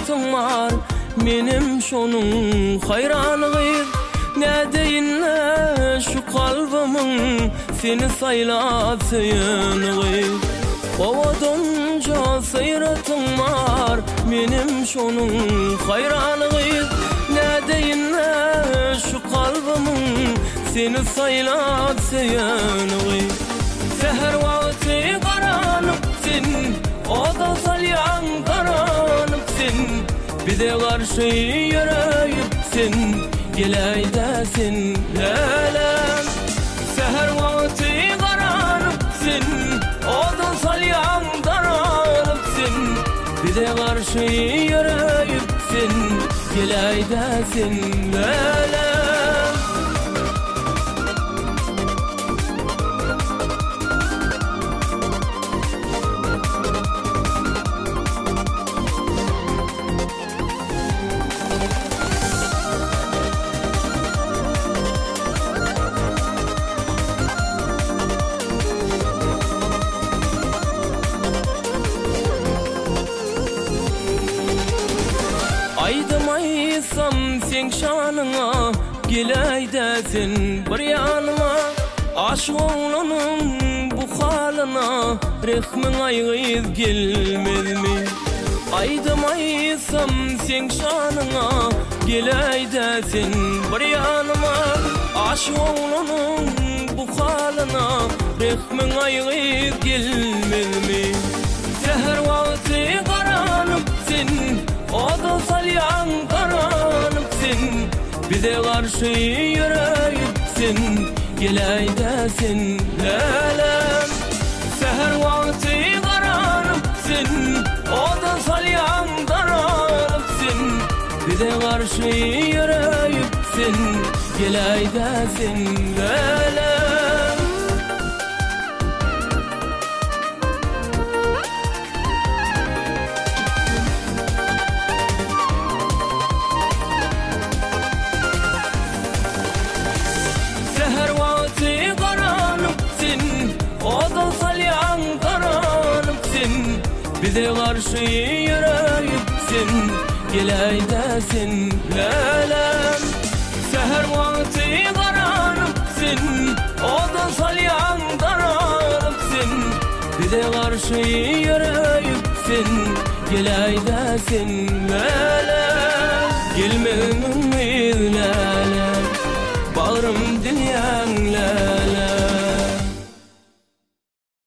sayratın var, menim şonun hayranıyım. Ne deyinle şu kalbimin seni saylap sayınıyım. Ovadonca sayratın var, menim şonun hayranıyım. Ne deyinle şu kalbimin seni saylap sayınıyım. Seher vakti karanıksın, o da salyan karanıksın. Bir de karşı yürüyüpsin, geleydesin lelem. Seher vakti karanıksın, o da salyan karanıksın. Bir de karşı yürüyüpsin, geleydesin lelem. Aydım aysam sen şanına, geleydesin bir yanıma. Aşık oğlanın bu halına, rehmin aygız gelmez mi? Aydım aysam sen şanına, geleydesin bir yanıma. Aşık oğlanın bu halına, rehmin aygız gelmez mi? Seher vakti karanıksın, o da salyan karanıksın. Bir de karşı yürüyüpsin, geleydesin lelem. Seher vakti karanıksın, o da salyan karanıksın. Bir de karşı yürüyüpsin, geleydesin lelem. Seher vakti karanıksın, o da salyan karanıksın. Bir de karşı yürüyüpsin, geleydesin lelem. Seher vakti karanıksın, o da salyan karanıksın. Bir de karşı yürüyüpsin, geleydesin lelem. Gelmem ümitler